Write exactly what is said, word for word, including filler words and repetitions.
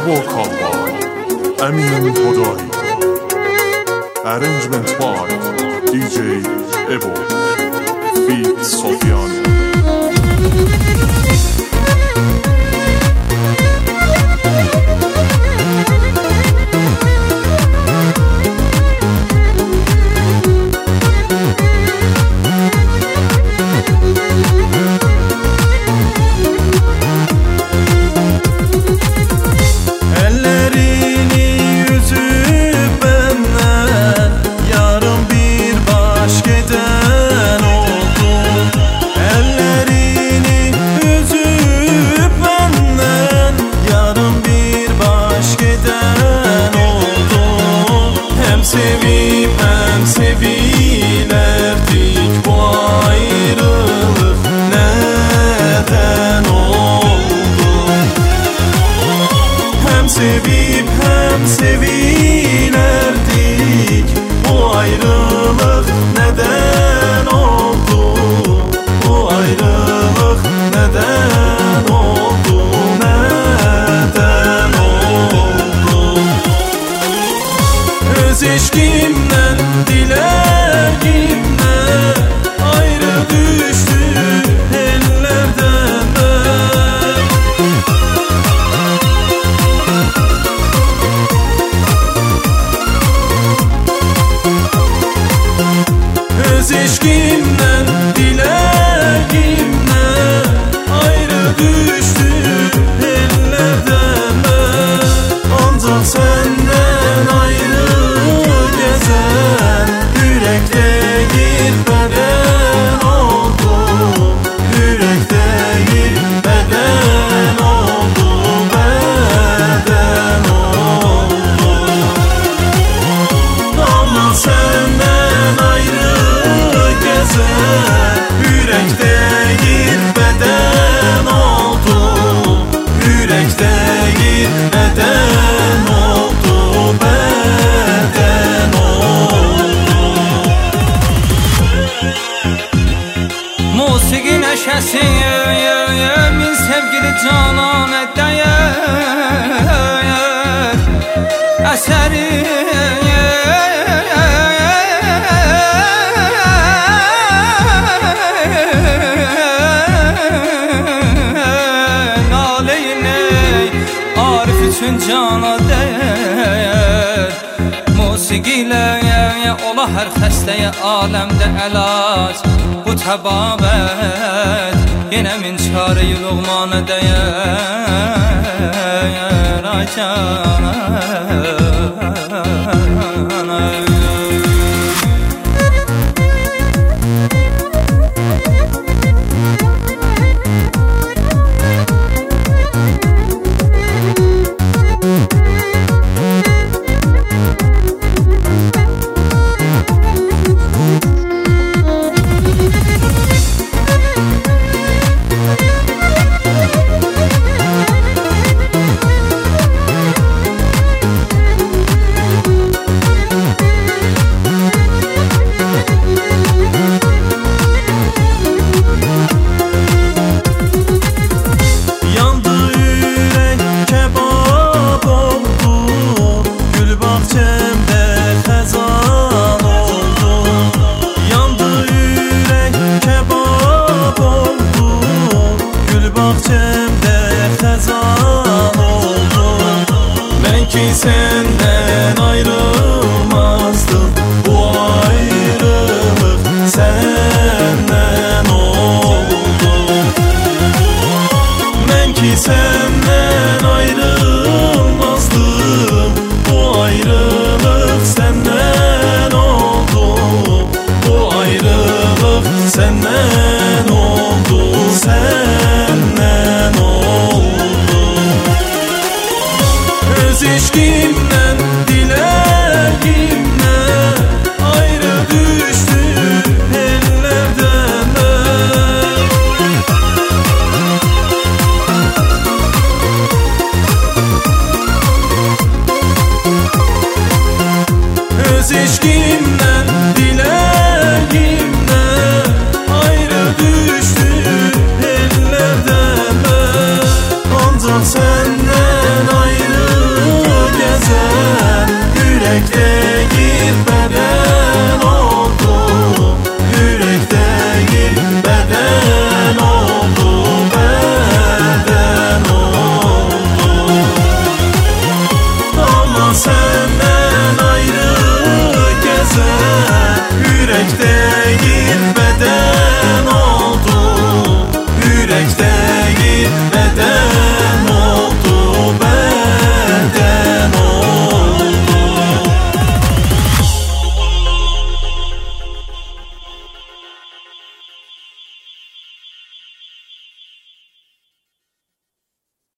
Ebo Kalba, Eminem Hodai. Arrangement by D J Ebo, feat Sofyan. Sevip hem sevilerdik, bu ayrılık neden oldu? Hem sevip hem sevilerdik, bu ayrılık neden oldu? Bu ayrılık neden oldu? Neden oldu? Öz eşkimden, dilergimden ayrı düştü ellerden ben. Öz eşkimden, dilergimden ayrı düştü ellerden ben. Ancak senden ayrı yürekte girmeden oldu, yürekte girmeden oldu, beden oldu. Ama senden ayrı gezen, yürekte girmeden oldu, yürekte girmeden oldu, beden oldu. Musiki neşesi min sevgili canana değer, eseri naleyne arif için cana değer. Musiqiyle ola hər xəstəyə aləmdə əlac, bu təbabət yenə min çarə-i luğmanə dəyər. Ay canım senden ayrılmazdım, bu ayrılık senden oldu. Ben ki senden ayrılmazdım, bu ayrılık senden oldu, bu ayrılık senden oldu, senden oldu. Öz eşkimden, dilergimden ayrı düştü ellerden ben. Öz eşkimden, dilergimden ayrı düştü ellerden ben. Ancak senden ayrı yürekte